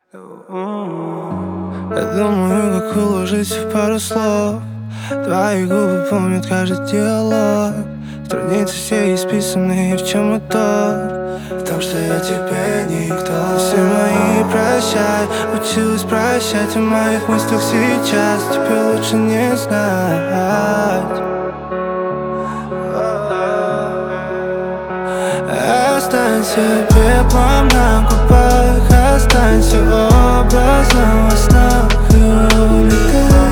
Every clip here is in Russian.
Я думаю, как уложить в пару слов. Твои губы помнят каждый диалог. Страницы все исписаны, в чем итог? В том, что я тебе никто. Все мои прощай, училась прощать. В моих мыслях сейчас тебе лучше не знать. Останься пеплом на губах, останься образом во снах. И улетай,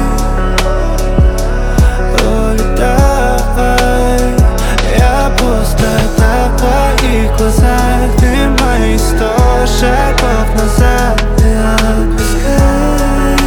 улетай. Я пустота в твоих глазах. Ты мои 100 шагов назад. Отпускай,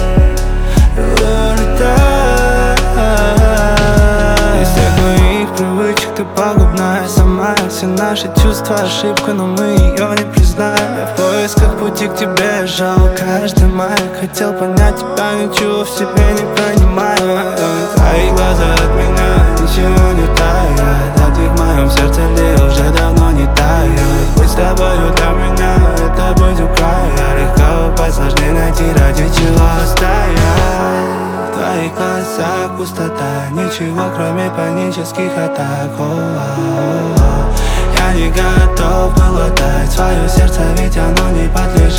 улетай. Из всех моих привычек ты пагубная сама. Все наши чувства ошибка, но мы ее не признаем. Я в поисках пути к тебе жал каждый май. Хотел понять тебя, ничего в себе не понимаю. Твои глаза от меня ничего не тают. А ты в моем сердце ли уже давно не тают. Быть с тобою для меня это быть у края. Легко упасть, сложнее найти, ради чего стоять. В твоих глазах пустота, ничего кроме панических атак. Я не готов был отдать свое сердце, ведь оно не подлежит